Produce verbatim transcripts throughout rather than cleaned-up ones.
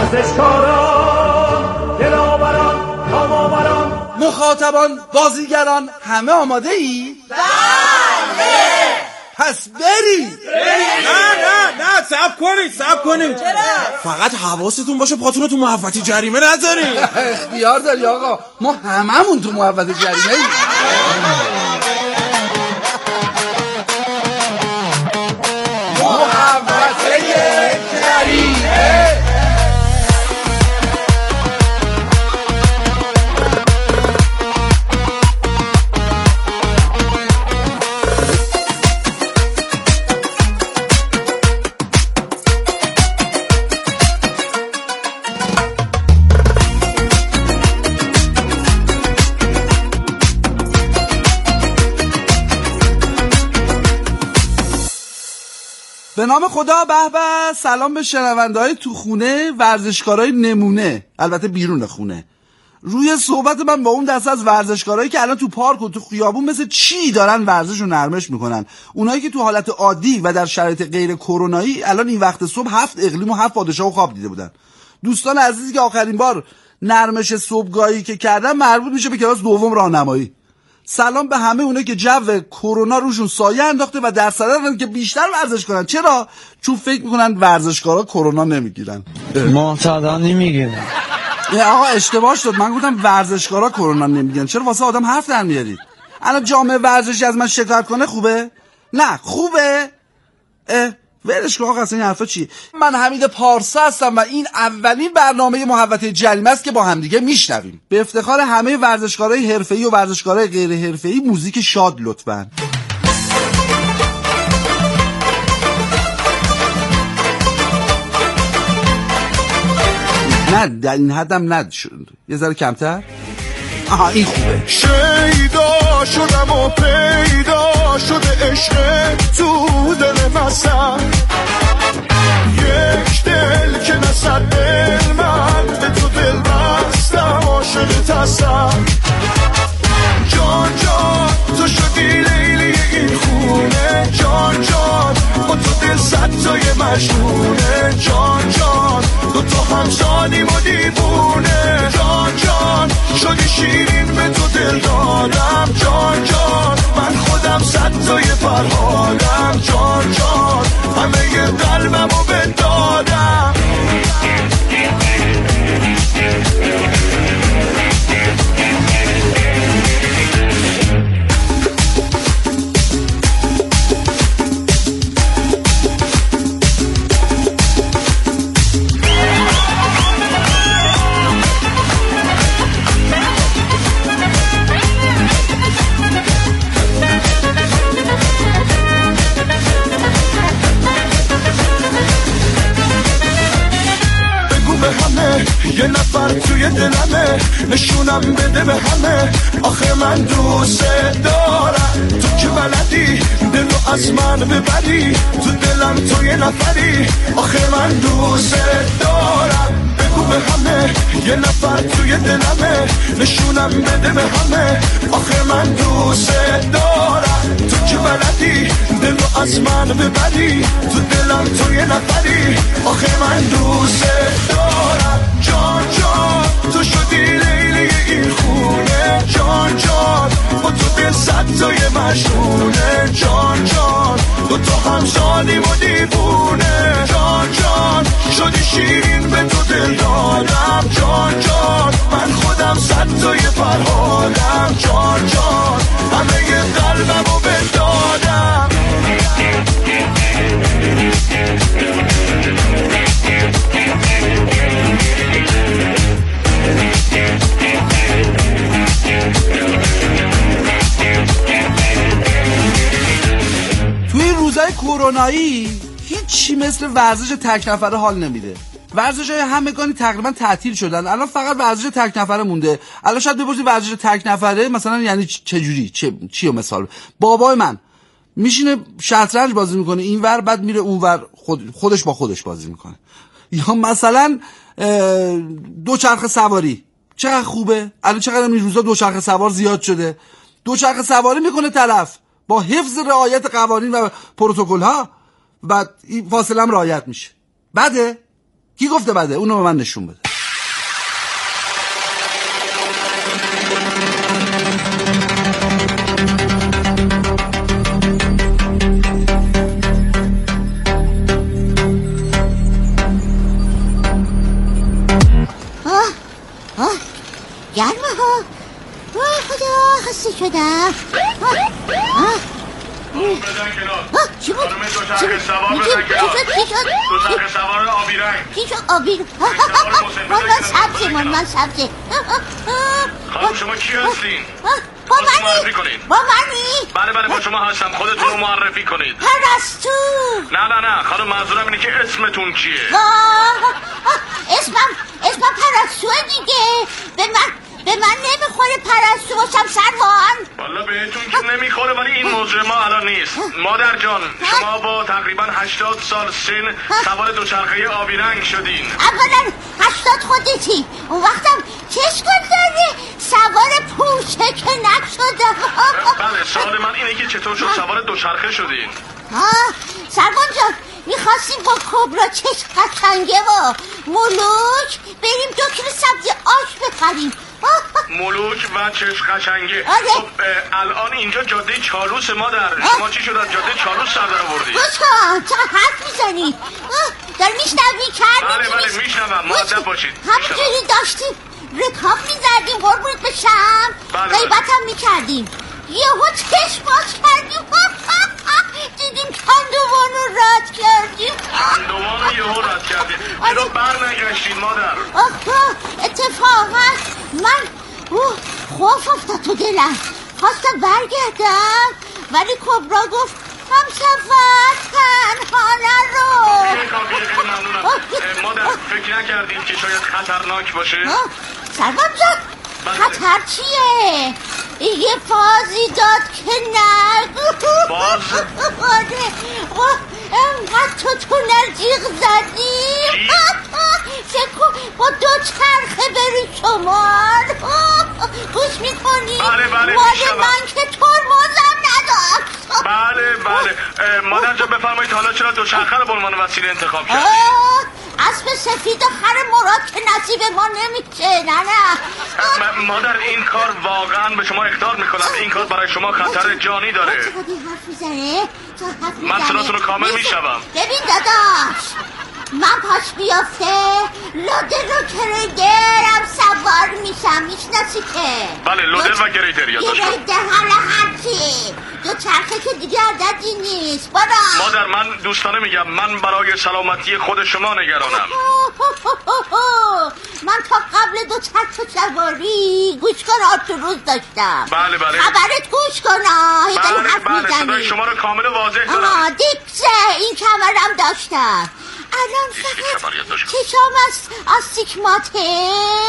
ورزشکاران، دلاوران، تمامران، مخاطبان، بازیگران، همه آماده ای؟ بله. پس برید. نه نه نه صبر کنید صبر کنید. چرا؟ فقط حواستون باشه پاتون رو تو محوطه جریمه نذارید. اختیار داری آقا، ما هممون تو محوطه جریمه ایم. محوطه جریمه. به نام خدا. به به. سلام به شنونده‌های تو خونه، ورزشکارای نمونه، البته بیرون خونه. روی صحبت من با اون دسته از ورزشکارایی که الان تو پارک و تو خیابون مثل چی دارن ورزش رو نرمش میکنن، اونایی که تو حالت عادی و در شرایط غیر کرونایی الان این وقت صبح هفت اقلیم و هفت پادشاه و خواب دیده بودن. دوستان عزیزی که آخرین بار نرمش صبحگاهی که کردن مربوط میشه به کلاس دوم راهنمایی. سلام به همه اونایی که جو کرونا روشون سایه انداخته و در صددن که بیشتر ورزش کنن. چرا؟ چون فکر میکنن ورزشکارا کرونا نمیگیرن. معتادا نمیگیرن. آقا اشتباه شد، من گفتم ورزشکارا کرونا نمیگیرن. چرا واسه آدم حرف در میارید؟ الان جامعه ورزشی از من شکایت کنه خوبه؟ نه خوبه؟ اه ولش کن آقا، اصلا این حرفا چی؟ من حمید پارسا هستم و این اولین برنامه محوطه جریمه است که با همدیگه میشنویم. به افتخار همه ورزشکارای حرفه‌ای و ورزشکارای غیر حرفه‌ای موزیک شاد لطفاً. نه در این حدم ند شد، یه ذره کمتر. آها این خوبه. شیدا شدم و پیدا شده عشق تو دل مسن، یک دل که نصد دل من به تو دل بستم عاشق تسم. جان جان تو شدی لیلی این خونه، جان جان با تو دل صد تای مجنونه، جان جان دو تا همسانیم و دیوونه، جان جان شدی شیرین به تو دل دادم، جان جان من خودم صد تای فرهادم، جان جان همه ی قلبم رو بدادم. یه نفر توی دلمه نشونم بده به همه، آخه من دوست دارم تو که بلدی دلو از من ببری، تو دلم تو یه نفری، آخه من دوست دارم. بگو به همه یه نفر توی دلمه نشونم بده به همه، آخه من دوست دارم تو که بلدی دلو از من ببری، تو دلم تو یه نفری، آخه من دوست دارم. جان جان تو شدی لیلی این خونه، جان جان با تو دل صد تای مجنونه، جان جان دو تا همسانیم و دیوونه، جان جان شدی شیرین به تو دل دادم، جان جان من خودم صد تای فرهادم، جان جان همه ی قلبم رو بدادم. توی روزای کرونایی هیچی مثل ورزش تک نفره حال نمیده. ورزش‌های همگانی تقریبا تعطیل شدن، الان فقط ورزش تک نفره مونده. الان شاید بپرسی ورزش تک نفره مثلا یعنی چه جوری، چه چیو مثال؟ بابای من میشینه شطرنج بازی میکنه اینور، بعد میره اونور خود خودش با خودش بازی میکنه. یا مثلا دوچرخه سواری چقدر خوبه، الان چقدر این روزا دوچرخه سوار زیاد شده. دوچرخه سواری میکنه طرف با حفظ رعایت قوانین و پروتکل ها و این فاصله هم رعایت میشه. بعده کی گفته بده؟ اونو به من نشون بده. گرمه ها. وای خدا خسته شدم. بزن کنار. چی بود؟ خانم دوچرخه سوار بزن کنار. چی شد؟ دوچرخه سوار آبی رنگ. چی شد آبی رنگ؟ من سبزه من من سبزه. خانم شما کی هستین؟ با خودتون منی؟ معرفی کنین. با منی؟ بله بله با شما هستم. خودتون رو معرفی کنید. پرستو. نه نه نه خانم منظورم اینه که اسمتون چیه؟ اسمم اسمم پرستوه دیگه. به من به من نمیخوره پرستو باشم سروان. والا بهتون که نمیخوره ولی این موضوع ما الان نیست. مادر جان شما با تقریبا هشتاد سال سن سوار دوچرخه آبی رنگ شدین. اولا هشتاد خودتی، اون وقتم چشکل داره سوار پوشه که نشدم. بله سوال من اینه که چطور شد سوار دوچرخه شدین؟ آه سروان جان میخواستیم با کبرا چشم قشنگه و ملوک بریم دو کیلو سبزی آش بخریم. ملوک و چشم قشنگه. آره. خب الان اینجا جاده چالوس مادر. شما چی شد از جاده چالوس سر در آوردی؟ گوشکن چه حرف میزنی؟ در میشنوی کر بله بله میشنوم مؤدب باشید. همینجوری داشتیم رکاب میزدیم قربونت بشم. بله غیبت هم میکردیم یهو چشم باز کردیم دیدیم کندوانو رد کردیم. کندوانو یهو رد کردیم. چرا بر نگشتین مادر؟ آخه اتفاقا من اوه خوف افتاد تو دلم خواستم برگردم ولی کبرا گفت هم سفر تنها نرو. خیلی ممنونم. مادر فکر نکردین که شاید خطرناک باشه؟ سروان جان خطر چیه؟ یه فازی داد که نگو. باز؟ آره انقدر تو تونل جیغ زدی فکر کن با دو چرخه بری شمال. گوش میکنی؟ بله بله مال میشنوم. من که ترمزم نداشت. بله بله مادر جان بفرمایید حالا چرا دوچرخه رو به عنوان وسیله انتخاب کردید؟ اسب سفید خر مراد که نصیب ما نمیشه. نه نه م- مادر این کار واقعا به شما اخطار میکنم. این کار برای شما خطر جانی داره. چقدر حرف میزنه؟ من صداتون رو کامل میشنوم. ببین داداش من پاش بیافته لودر و کریدرم سوار میشم. میشناسی که بله لودر و گریدر یادداشت کن. گریدر حالا هرچی دو چرخه که دیگه عددی نیست. برا مادر من دوستانه میگم من برای سلامتی خود شما نگرانم. من تا قبل دو چرخه سواری گوش کن آرتروز داشتم. بله بله خبرت گوش کن. بله بله صدای شما رو کامل و واضح آها دارم. دیپسه این کمرم داشتم. الان فقط چشام از آستیگماته.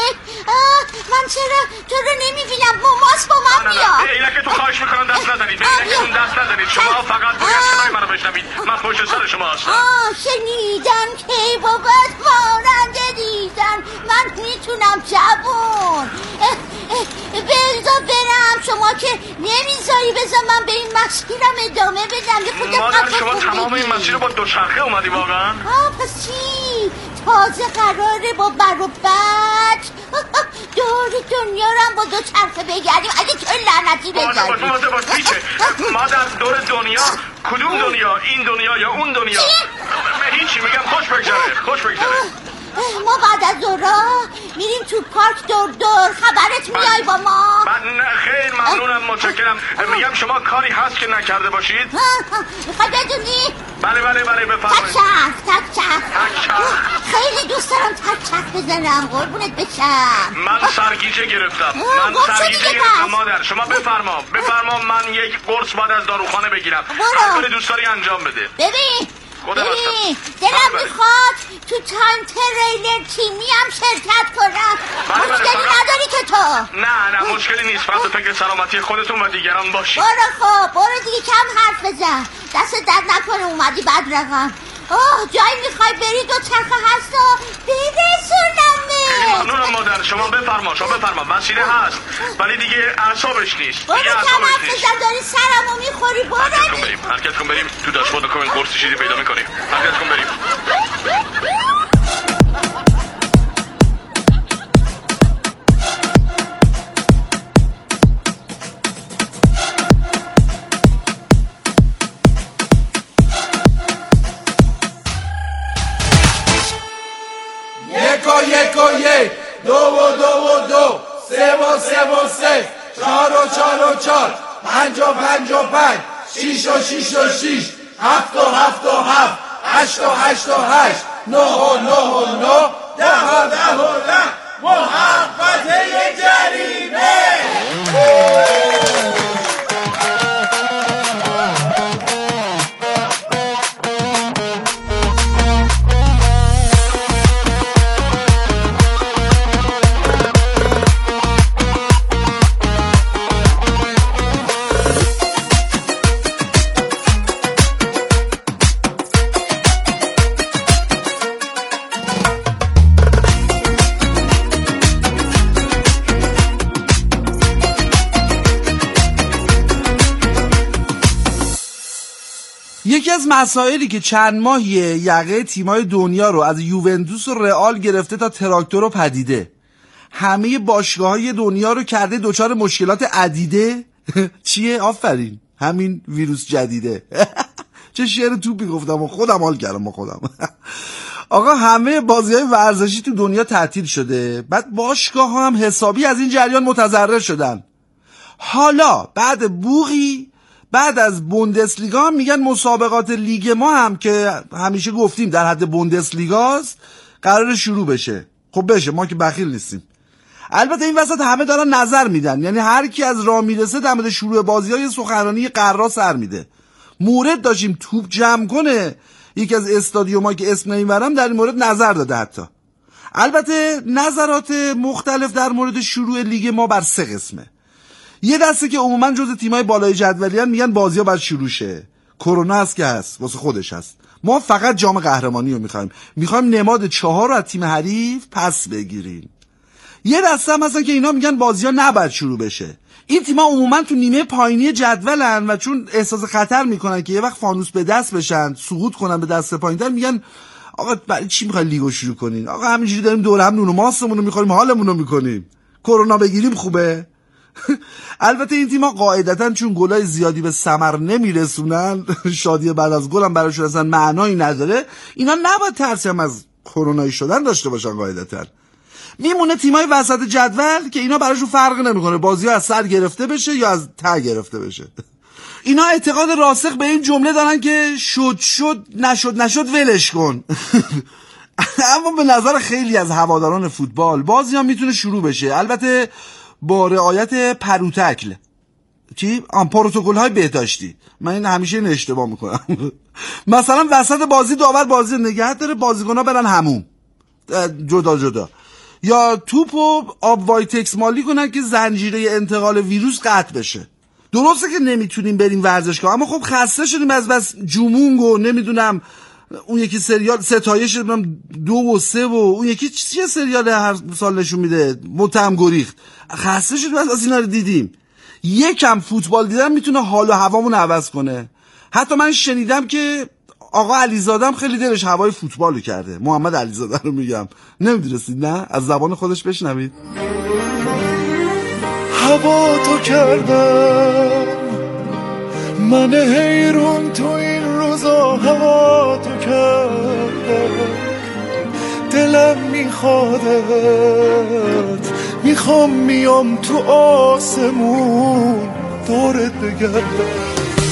من چرا تو رو نمیبینم؟ ماماس با من نه بیا. نه اینکه تو خواهش میکنم دست نزنید. به اینکتون دست نزنید. شما فقط باید صدای منو بشنوید. من پشت سر شما هستم. آه شنیدم که بابت ماننده دیدن من میتونم جوون بذار برم. شما که نمیذاری بذار من به این مسیرم ادامه بدم. مادر شما تمام این مسیر رو با دوچرخه اومدی واقعا؟ آه پس چی؟ تازه قراره با بر و بچ دور دنیا رو هم با دو چرخه بگردیم اگه تو لعنتی بذاری. باشه باشه باشه پیچه مادر دور دنیا کدوم دنیا؟ این دنیا یا اون دنیا؟ هیچی میگم خوش بگذره خوش بگذره. ما بعد از دورا میریم تو پارک دور دور. خبرت میای با ما؟ من خیلی ممنونم متشکرم. میگم شما کاری هست که نکرده باشید؟ میخوای بدونی؟ بله بله بله بفرمایید. تک چرخ تک چرخ تک چرخ. خیلی دوست دارم تک چرخ بزنم قربونت بشم. من سرگیجه گرفتم. آه، من گفت سرگیجه دیگه گرفتم پس. مادر. شما بفرما بفرما من یک قرص بعد از داروخانه بگیرم. برو. هر کاری دوست داری انجام بده. ببین خودم ببین هستم. دلم بله، بله. میخواد تو تایم تریلر تیمی هم شرکت کنم. بله، بله، مشکلی فقط- نداری که تو؟ نه نه مشکلی نیست. فقط به فکر سلامتی خودتون و دیگران باشید. برو خب برو دیگه کم حرف بزن. دست درد نکنه اومدی بد رقم. اوه جایی میخوای بری دو چرخه هست و برسونمه. ممنونم مادر. شما بفرما شما بفرما وسیله هست ولی دیگه اعصابش نیست. برو دیگه کم اعصابش حرف نیست. بزن داری سرمو میخوری. حرکت کن برو بریم حرکت کن بریم تو داشبورد کن قرص چیزی پیدا میکنیم. حرکت کن بریم. یک و یک و یک، دو و دو و دو، سه و سه و سه، چهار و چهار و چهار، پنج و پنج و پنج، شیش و شیش و شیش، هفت و هفت و هفت، هشت و هشت و هشت، نه و نه و نه، ده و ده و ده، محبت جریمه. یکی از مسائلی که چند ماهیه یقه تیمای دنیا رو از یوونتوس و رئال گرفته تا تراکتور و پدیده، همه باشگاه‌های دنیا رو کرده دچار مشکلات عدیده. چیه؟ آفرین، همین ویروس جدیده. چه شعر توپی گفتم و خودم حال کردم با خودم. آقا همه بازی‌های ورزشی تو دنیا تعطیل شده، بعد باشگاه‌ها هم حسابی از این جریان متضرر شدن. حالا بعد بوغی بعد از بوندسلیگا هم میگن مسابقات لیگ ما هم که همیشه گفتیم در حد بوندسلیگاست قرار شروع بشه. خب بشه، ما که بخیل نیستیم. البته این وسط همه دارن نظر میدن، یعنی هر کی از راه میرسه در مورد شروع بازی‌های سخنرانی قرار سر میده. مورد داشتیم توپ جمع کنه یکی از استادیومایی که اسم نمیبرم در این مورد نظر داده. حتی البته نظرات مختلف در مورد شروع لیگ ما بر سه قسمه. یه دسته که عموما جز تیمای بالای جدولیان میگن بازی‌ها باید شروع شه، کرونا هست که هست، واسه خودش هست، ما فقط جام قهرمانی رو میخوایم، میخوایم نماد چهار رو از تیم حریف پس بگیریم. یه دسته هم هستن که اینا میگن بازی‌ها نباید شروع بشه. این تیم‌ها عموما تو نیمه پایینی جدولن و چون احساس خطر میکنن که یه وقت فانوس به دست بشن، سقوط کنن به دست پایین‌تر، میگن آقا برای چی میخواین لیگو شروع کنین؟ آقا همینجوری داریم دور هم نون و ماستمون رو میخوریم، حالمون رو میکنیم، کرونا بگیریم خوبه. البته این تیم‌ها قاعدتاً چون گلای زیادی به ثمر نمیرسونن، شادی بعد از گل هم براشون اصلا معنایی نداره، اینا نباید ترسی هم از کرونایی شدن داشته باشن. قاعدتاً میمونه تیمای وسط جدول که اینا براشون فرق نمیکنه بازی‌ها از سر گرفته بشه یا از ته گرفته بشه. اینا اعتقاد راسخ به این جمله دارن که شد شد نشد نشد ولش کن. اما به نظر خیلی از هواداران فوتبال بازی‌ها میتونه شروع بشه، البته با رعایت پروتکل. چی؟ آن پروتکل‌های بهداشتی. من این همیشه این اشتباه میکنم. مثلا وسط بازی داور بازی نگه داره، بازیکن‌ها برن حموم جدا جدا، یا توپو آب وایتکس مالی کنن که زنجیره انتقال ویروس قطع بشه. درسته که نمیتونیم بریم ورزشگاه، اما خب خسته شدیم از بس جمونگ و نمیدونم اون یکی سریال ستایش دو و سه و اون یکی چیه سریال هر سال نشون میده متهم گریخت. خسته شدیم از اینا رو دیدیم. یکم فوتبال دیدن میتونه حال و هوامون عوض کنه. حتی من شنیدم که آقا علیزاده هم خیلی دلش هوای فوتبالو کرده. محمد علیزاده رو میگم، نمیدونستید نه؟ از زبان خودش بشنوید. هوا تو کردم من حیرون تو این روزا، هوا تو کردم دلم میخوادت، میخوام میام تو آسمون دورت بگردم.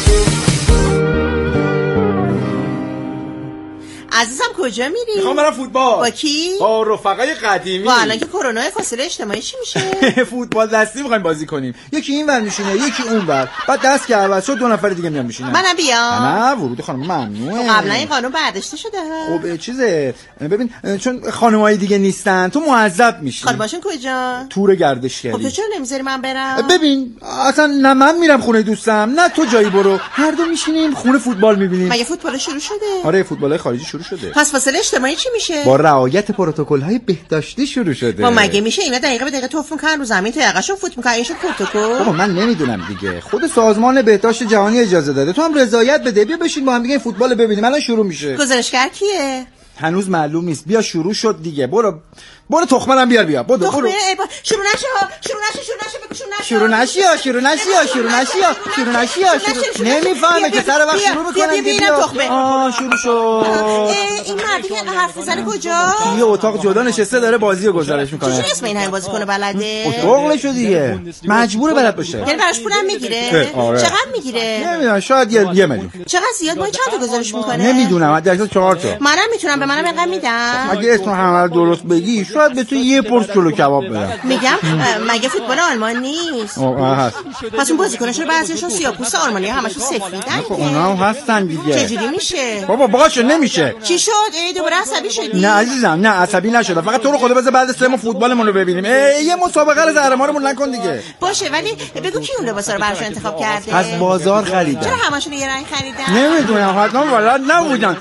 عزیزم کجا میری؟ میخوام برم فوتبال. با کی؟ با رفقای قدیمی. با الان که کرونا فاصله اجتماعی چی میشه؟ فوتبال دستی میخوایم بازی کنیم، یکی این ور میشینه یکی اون ور، بعد دست که عوض شد دو نفر دیگه میان میشینن. منم بیام؟ نه ورود خانم ممنوعه. قبلا این قانون برداشته شده ها. خب چیزه ببین، چون خانمای دیگه نیستن تو معذب میشی. خانماشون کجا؟ تور گردشگری. خب تو چرا نمیذاری من برم؟ ببین اصلا نه من میرم خونه دوستم نه تو جایی برو، هر دو میشینیم خونه فوتبال میبینیم. مگه فوتبال شروع شده؟ آره فوتبال خارجی شروع شده. پس فاصله اجتماعی چی میشه؟ با رعایت پروتکل‌های بهداشتی شروع شده. ما مگه میشه اینا دقیقه به دقیقه توف میکنن رو زمین تا یقهشون فوت میکنن؟ این شو پروتکل. بابا من نمیدونم دیگه، خود سازمان بهداشت جهانی اجازه داده، تو هم رضایت بده، بیا بشین با هم دیگه فوتبال ببینیم. الان شروع میشه. گزارشگر کیه؟ هنوز معلوم نیست. بیا شروع شد دیگه. برو برو تخمنم بیار بیا. برو برو. شروع نشه ها. شروع نشه شروع نشه بگو شروع نشه. شروع نشی شروع نشی شروع نشی شروع نشی شروع نمیفهمه که سر وقت شروع میکنن. بیا آه شروع شد. این مردی که حرف میزنه کجا؟ یه اتاق جدا نشسته داره بازی رو گزارش میکنه. چجوری اسم این همین بازیکن بلده؟ شغلشو دیگه. مجبوره بلد باشه. یعنی براش پولم میگیره؟ چقدر میگیره؟ نمیدونم شاید یه یه میلیون. چقدر زیاد؟ ما چند تا گزارش میکنه؟ نمیدونم حداقل چهار تا. منم میتونم به منم اینقدر میدم. اگه اسم همه رو درست بگی شاید به تو یه پرس جلو کباب بدم. میگم مگه فوتبال آلمان نیست؟ آه هست. پس اون بازیکناشو بعضیشون سیاه‌پوست آلمانی‌ها همشون سفیدن. اونا هم هستن دیگه. چجوری میشه؟ بابا باشه نمیشه. چی شد؟ ای دوباره عصبی شدی؟ نه عزیزم نه عصبی نشدم. فقط تو رو خدا بذار بعد سه ماه فوتبالمون رو ببینیم. یه مسابقه رو زهرمارمون نکن دیگه. باشه ولی بگو کی اون لباسا رو براشون انتخاب کرده؟ از بازار خریدن. چرا همشون یه رنگ خریدن؟ نمیدونم حتما بلد نبودن.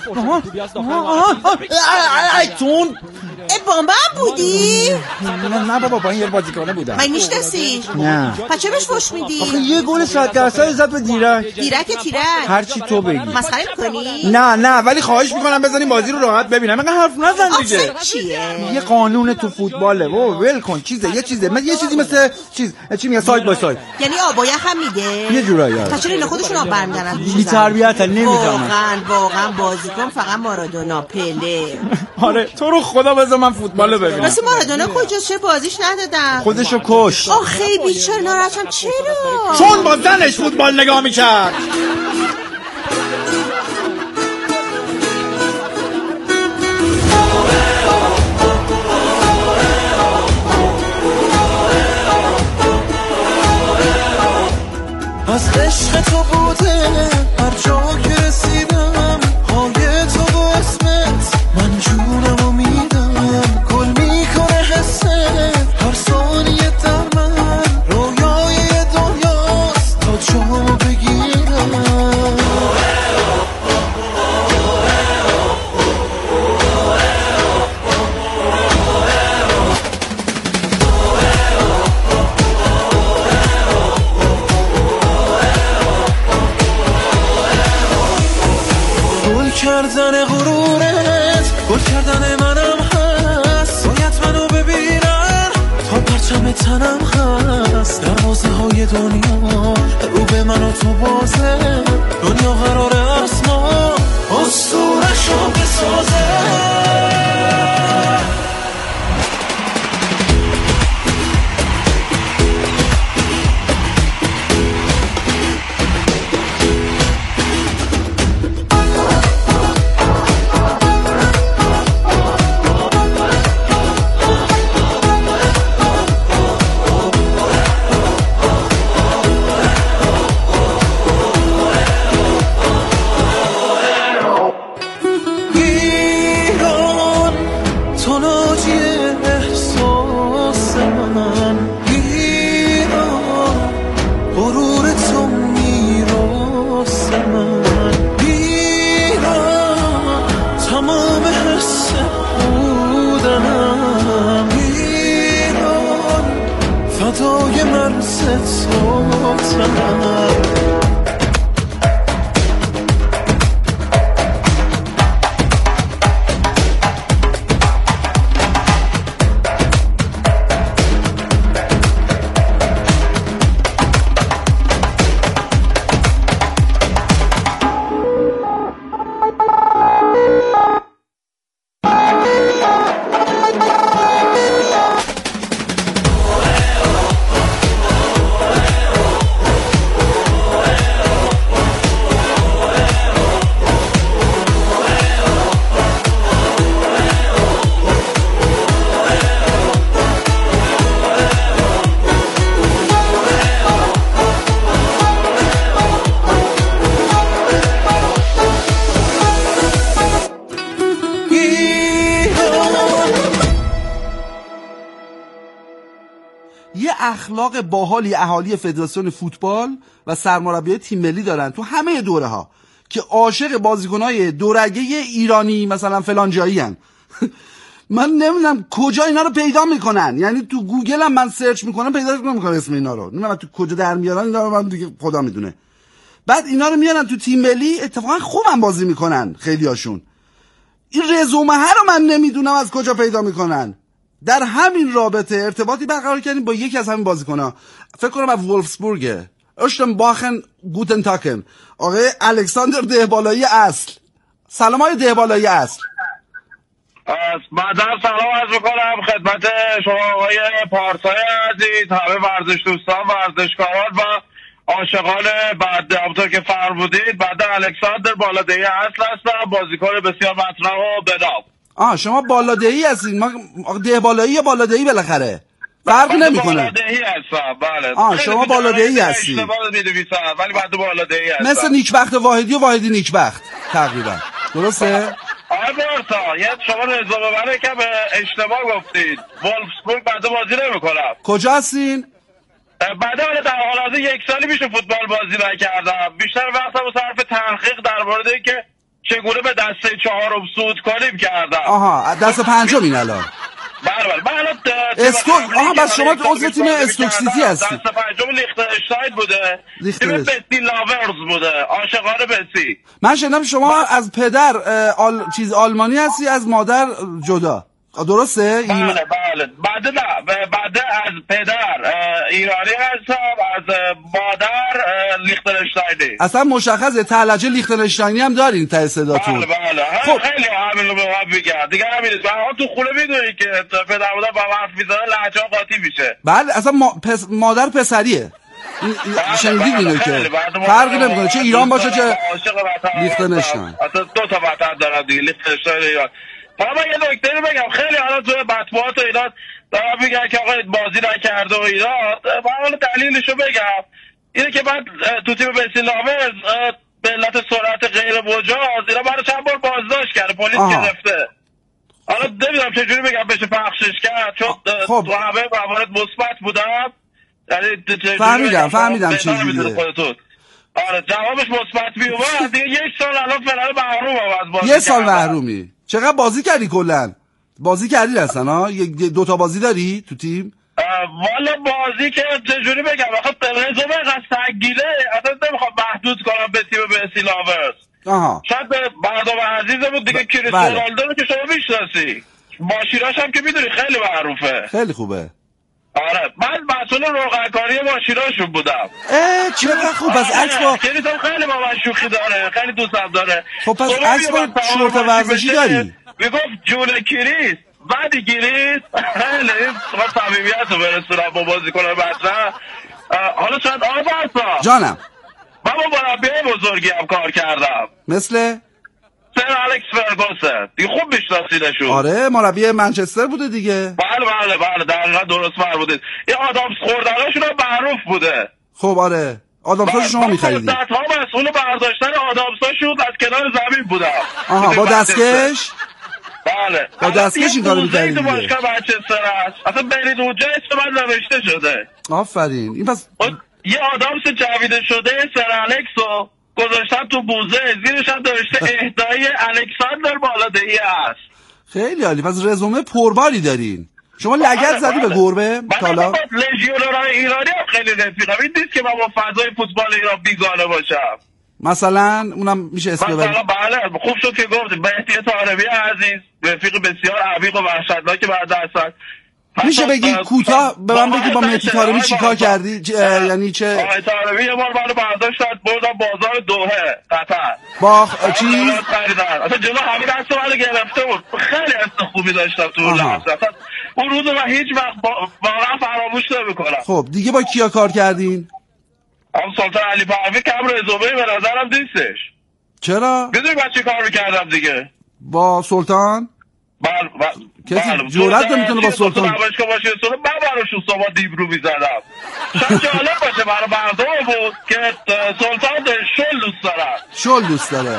تون ای بامبا بودی؟ نه بابا با این یه بازیکنه بودم. من میشناسی؟ نه. پس چه بهش فوش میدی؟ آخه یه گل صد درصد زد به دیرک. دیرک تیرک؟ هر چی تو بگی. مسخره می‌کنی؟ نه نه ولی خواهش میکنم بزنیم بازی رو راحت ببینم. اینقدر حرف نزن دیگه. آفساید چیه؟ یه قانون تو فوتباله. بابا ول کن چیزه یه چیزه. من یه چیزی مثل چیز چی میگه ساید با ساید. یعنی آبایخ هم میده؟ یه جورایی. پس چرا اینا خودشون آب برمی‌دارن؟ بی تربیتن نمی‌دونم. واقعا واقعا بازیکن فقط مارادونا پله. آره تو رو خدا بذار من فوتبال رو ببینم. واسه مارادونا کجاست؟ چه بازیش ندادن؟ خودشو کشت. آخه بیچاره ناراحتم. چرا؟ چون با زنش فوتبال نگاه میکرد. از عشق تو بوده هر جا که رسیدم های تو و اسمت من جونم و میدم گل میکنه حست هر ثانیه در من رویای دنیاست تا جامو بگیرم کردن غرورت گل کردن منم هست باید منو ببینن تا پرچم تنم هست دروازه های دنیا رو به من و تو بازه دنیا قراره از ما اسطوره‌شو بسازه فدای مرز تو اخلاق باحالی اهالی فدراسیون فوتبال و سرمربیای تیم ملی دارن تو همه دوره ها که عاشق بازیکنای دورگه ایرانی مثلا فلان جایی هن. من نمیدونم کجا اینا رو پیدا میکنن، یعنی تو گوگل هم من سرچ میکنم پیدا نمیکنم اسم اینا رو، نمیدونم تو کجا در میارن اینا رو، من دیگه خدا میدونه. بعد اینا رو میارن تو تیم ملی، اتفاقا خوبم بازی میکنن خیلیاشون. این رزومه ها رو من نمیدونم از کجا پیدا میکنن. در همین رابطه ارتباطی برقرار کردیم با یکی از همین بازیکن‌ها، فکر کنم از وولفسبورگه، اشتم باخن گوتن تاکن، آقای الکساندر دهبالایی اصل. سلام های دهبالایی اصل. بعدا سلام عرض میکنم خدمت شما آقای پارسای عزیز، همه ورزش دوستان، ورزشکاران و عاشقان. بعد همونطور که فرمودید بعد الکساندر بالادهی اصل هستم، بازیکن بسیار مطرح و بنام. آه شما بالادهی هستین؟ ما دهبالایی یا بالادهی بالاخره فرق نمیکنه. بالادهی هستم بله. آه شما بالادهی هستین. اشتباه می‌نویسم ولی بعد بالادهی هستم. مثل نیکبخت واحدی و واحدی نیکبخت تقریبا. درسته؟ آقای بارسا یه شما رزومه برای که به اشتباه گفتید. وولفسبورگ بعد بازی نمی‌کنم. کجا هستین؟ بعد حالا در حال حاضر یک سالی میشه فوتبال بازی نکردم. بیشتر وقتم رو صرف تحقیق در مورد اینکه چگونه به دسته چهارم صعود کنیم کردم. آها دست پنجم این الان. بله بله من الان استوک. آها بس شما عضو تیم استوک سیتی هستی. دست پنجم لیختنشتاین بوده. تیم بسی لاورز بوده. عاشقان بسی. من شنیدم شما از پدر آل... چیز آلمانی هستی، از مادر جدا. درسته؟ بله بله. بعد نه بعد از پدر ایرانی هستم، از مادر لیختنشتاینی. اصلا مشخصه تلهجه لیختنشتاینی هم دارین ته صداتون. بله بله. خب خیلی همین رو به من بگم دیگه. همین من تو خونه میدونی که پدر مادر با حرف میزنه لهجه قاطی میشه. بله اصلا ما... پس... مادر پسریه. شنیدید اینو که فرقی نمیکنه چه ایران باشه چه لیختنشتاین. اصلا دو تا وطن دارم دیگه، لیختنشتاین ایران. حالا یه نکته رو بگم، خیلی حالا تو مطبوعات و اینا دارم میگن که آقا بازی نکرده و اینا. من حالا دلیلشو بگم اینه که من تو تیم بسی لاورز به علت سرعت غیر مجاز اینا منو چند بار بازداشت کرده، پلیس گرفته. حالا نمیدونم چجوری بگم بشه پخشش کرد چون خب. تو همه موارد مثبت بودم. فهمیدم فهمیدم چجوریه. آره جوابش مثبت میومد دیگه. یک سال الان فعلا محرومم از بازی. یه سال محرومی. چقدر بازی کردی کلا؟ بازی کردی اصلا ها؟ یک دو تا بازی داری تو تیم؟ والا بازی که چجوری بگم آخه رزومه قد سنگینه، اصلا نمیخوام محدود کنم به تیم بسی لاورز. آها شاید مردم عزیزمون دیگه کریستیانو رونالدو رو که شما میشناسی، ماشیناش هم که میدونی خیلی معروفه. خیلی خوبه. آره من مسئول روغنکاری ماشیناشون بودم. اه چقدر خوب. پس عکس با کریستیانو خیلی با من شوخی داره، خیلی دوستم داره. خب پس عکس با شورت ورزشی داری؟ میگفت جون کریس بعدی گریس خیلی خب صمیمیت رو برسونم با بازیکنان مطرح. حالا شاید آقا بارسا جانم من با مربی بزرگی هم کار کردم مثل سر الکس فرگوسن دیگه خوب میشناسیدشون. آره مربی منچستر بوده دیگه. بله بله بله دقیقا درست فرمودید. این آدامس خوردناشون هم معروف بوده. خب آره آدامساشو شما میخریدید. مدت ها مسئول برداشتن آدامساشون از کنار زمین بودم. آها با دستکش. بله با دستکش این کارو می‌کردید دیگه. باشگاه منچستر است اصلا برید اونجا اسم من نوشته شده. آفرین. این پس یه آدامس جویده شده سر الکسو گذاشتن تو بوزه، زیرش هم نوشته اهدای الکساندر بالادهی است. خیلی عالی. پس رزومه پرباری دارین. شما لگد زدی به گربه تالا؟ من لژیونرهای ایرانی هم خیلی رفیقم. این نیست که من با فضای فوتبال ایران بیگانه باشم. مثلا اونم میشه اسم ببرید. مثلا بله خوب شد که گفتید. مهدی طارمی عزیز رفیق بسیار عمیق و وحشتناک بعد اصلا. میشه بگی کوتاه به من بگی با مهدی طارمی چیکار کردی؟ یعنی چه؟ آقای طارمی یه بار منو برداشت بردم بازار دوحه قطر. با چیز؟ اصلا جلو همین دست منو گرفته بود. خیلی حس خوبی داشتم تو اون لحظه. اون روز رو هیچ وقت واقعا فراموش نمی‌کنم. خب دیگه با کیا کار کردین؟ هم سلطان علی پهلوی کم رزومه به نظرم نیستش. چرا؟ میدونی من چی کار میکردم دیگه؟ با سلطان؟ بله بله. کسی جرأت نمیتونه با سلطان نمایشگاه باشه سلطان من براش صبح دیبرو میزدم. شاید جالب باشه برای مردم بود که سلطان شل دوست داره. شل دوست داره.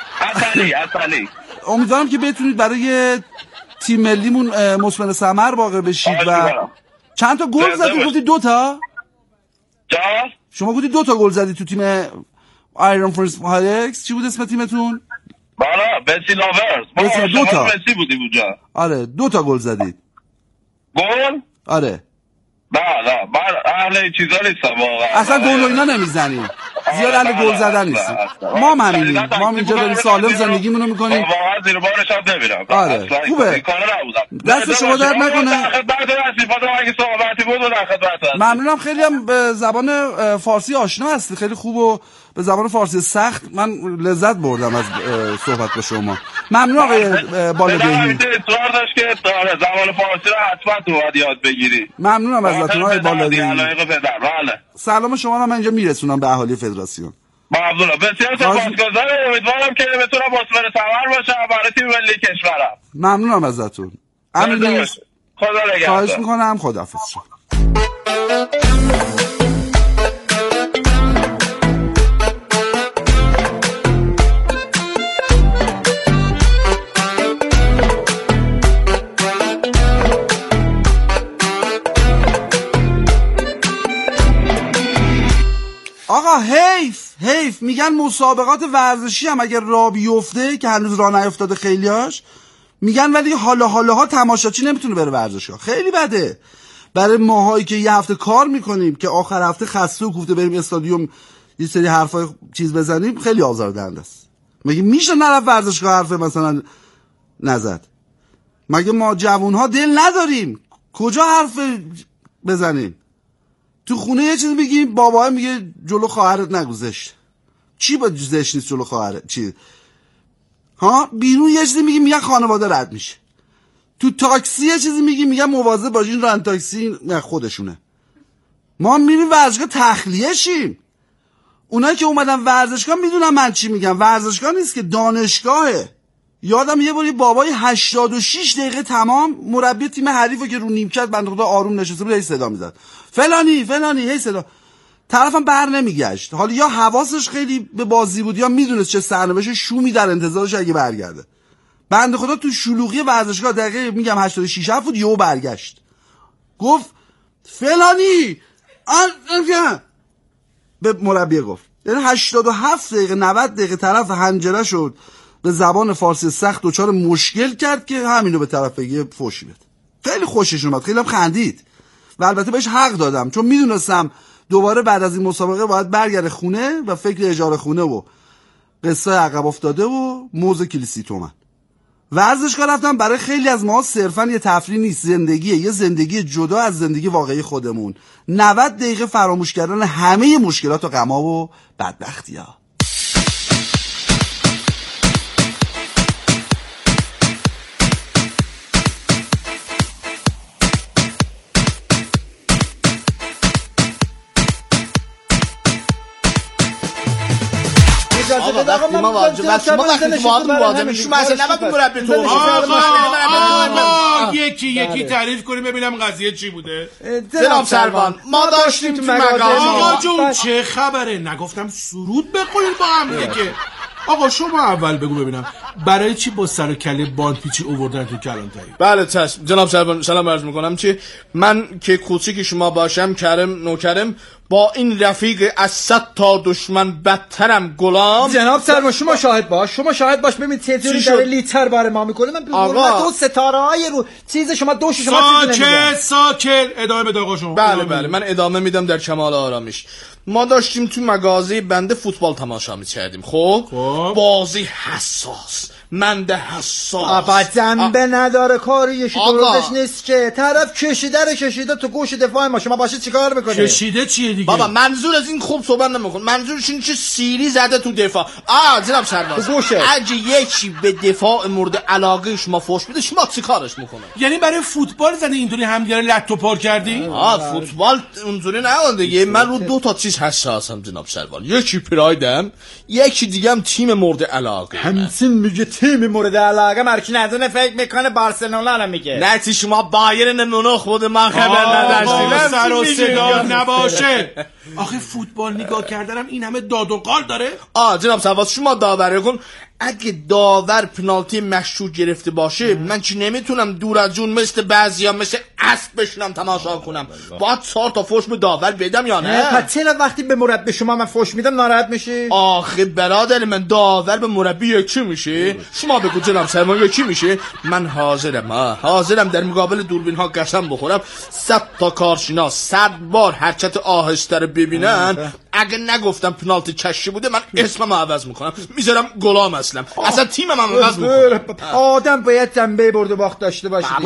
اصلی اصلی. امیدوارم که بتونید برای تیم ملیمون مثمر ثمر واقع بشید. و چند تا گل زدید؟ گفتی دو تا؟ جا؟ شما گفتی دو تا گل زدید تو تیم آیرون فرنس هایکس. چی بود اسم تیمتون؟ بالا بسی لاورز. بسی دو تا. بسی بودیم اونجا. آره دو تا گل زدید. گل؟ آره. نه نه من اهل چیزا نیستم واقعا. اصلا گل و اینا نمیزنید. زیاد اهل گل زدن نیستیم. ما همینیم، ما اینجا داریم سالم زندگیمونو میکنیم. واقعا زیر بارش هم نمیرم. آره خوبه، دست شما درد نکنه. ممنونم. خیلی هم به زبان فارسی آشنا هستی، خیلی خوب و به زبان فارسی سخت من لذت بردم از صحبت با شما. ممنون آقای بالادهی. اصرار داشت که زبان فارسی رو حتما تو باید یاد بگیری. ممنونم ازتون آقای بالادهی. سلام شما رو من اینجا میرسونم به اهالی فدراسیون. ممنونم، بسیار سپاسگزارم. امیدوارم که بتونم مثمر ثمر باشم برای تیم ملی کشورم. ممنونم ازتون. امین خدا نگهدار. خواهش میکنم. خداحافظ. آقا حیف حیف میگن مسابقات ورزشی هم اگر راه بیفته که هنوز راه نیفتاده خیلیاش میگن، ولی حالا حالاها تماشاچی نمیتونه بره ورزشگاه. خیلی بده برای ماهایی که یه هفته کار میکنیم که آخر هفته خسته و کوفته بریم استادیوم یه سری حرفای چیز بزنیم، خیلی آزاردهنده است. مگه میشه نرفت ورزشگاه حرف مثلا نزد؟ مگه ما جوانها دل نداریم کجا حرف بزنیم؟ تو خونه یه چیز بگیم بابا میگه جلو خواهرت نگو زشت. چی با زشت نیست جلو خواهرت؟ چی؟ ها بیرون یه چیزی میگیم میگن خانواده رد میشه. تو تاکسی یه چیزی میگیم میگن مواظب باشین ران تاکسی نه خودشونه. ما میریم ورزشگاه تخلیه شیم. اونایی که اومدن ورزشگاه میدونن من چی میگم. ورزشگاه نیست که دانشگاهه. یادم یه باری بابای هشتاد و شش دقیقه تمام مربی تیم حریفو که رو نیمکت بنده خدا آروم نشسته بود هی صدا میزد فلانی فلانی هی صدا، طرفم بر نمیگشت. حالا یا حواسش خیلی به بازی بود یا میدونست چه سرنوشت شومی در انتظارش اگه برگرده. بنده خدا تو شلوغی ورزشگاه دقیقه میگم هشتاد و شش بود یهو برگشت گفت فلانی آن به مربی گفت. یعنی هشتاد و هفت دقیقه نود دقیقه طرف حنجره شد به زبان فارسی سخت دچار مشکل کرد که همینو به طرف بگه فوشی بده. خیلی خوشش اومد، خیلی هم خندید و البته بهش حق دادم چون میدونستم دوباره بعد از این مسابقه باید برگرده خونه و فکر اجاره خونه و قصه عقب افتاده و موز کلیسی تومن. ورزشگاه رفتم برای خیلی از ما صرفا یه تفریح نیست، زندگیه، یه زندگی جدا از زندگی واقعی خودمون. نود دقیقه فراموش کردن همه مشکلات و غم‌ها و بدبختی‌ها. آقا وقتی ما واجب وقتی ما وقتی تو واجب واجب میشیم مثلا نباید مربی تو آقا یکی یکی تعریف کنیم ببینم قضیه چی بوده. جناب سروان ما داشتیم تو مغازه. آقا جون چه خبره؟ نگفتم سرود بخونیم با هم دیگه. آقا شما اول بگو ببینم برای چی با سر و کله باندپیچی آوردن تو کلانتری؟ بله چشم جناب سروان سلام عرض میکنم. چی من که کوچیک شما باشم کرم نوکرم با این رفیق از صد تا دشمن بدترم غلام. جناب سروان شما شاهد باش شما شاهد باش ببین چطوری داره لیتر بار ما میکنه. من آقا دو ستاره های رو چیز شما دوش شما چیز نمیدونم. ساکت ساکت ادامه بده آقا شما. بله بله من ادامه میدم در کمال آرامش. ما داشتیم تو مغازه بنده فوتبال تماشا می‌کردیم. خب بازی حساس مند حساس آبا جنبه نداره کاری یکی درستش نیست که طرف کشیده رو کشیده تو گوش دفاع ما شما باشه چیکار میکنه؟ کشیده چیه دیگه؟ بابا منظور از این خوب صحبت نمیکن. منظورش این چه سیلی زده تو دفاع. آ جناب سرباز اگه یکی به دفاع مورد علاقه شما فوش بده شما چیکارش میکنه؟ یعنی برای فوتبال زدی اینطوری همدیگه لتو پار کردی؟ آ فوتبال اونطوری نه دیگه. من رو دو تا چیز حساسم جناب سرباز. یکی پرایدم یکی دیگه هم تیم مورد علاقه. همین میگه تیم مورد علاقه مرکی ندونه فکر میکنه بارسلونا رو میگه. نه چی شما بایرن مونیخ بود من خبر نداشتم. سر و صدا نباشه. آخه فوتبال نگاه کردنم این همه داد و قال داره؟ آ جناب سرباز شما داوری کن. اگه داور پنالتی مشروط گرفته باشه من چی نمیتونم دور از جون مثل بعضیا مثل اسب بشینم تماشا کنم؟ باید چهار تا فوش به داور بدم یا نه؟ پس چرا وقتی به مربی شما من فوش میدم ناراحت میشی؟ آخه برادر من، داور به مربی یکی میشه؟ شما بگو جناب سرمان یکی میشه؟ من حاضرم ها حاضرم در مقابل دوربین ها قسم بخورم صد تا کارشناس صد بار حرکت آهسته رو ببینن، اگه نگفتم پنالتی کشی بوده من اسمم عوض میکنم، میذارم گلام اصلا اصلا تیمم هم عوض میکنم. آدم باید جنبه برد و باخت داشته باشه.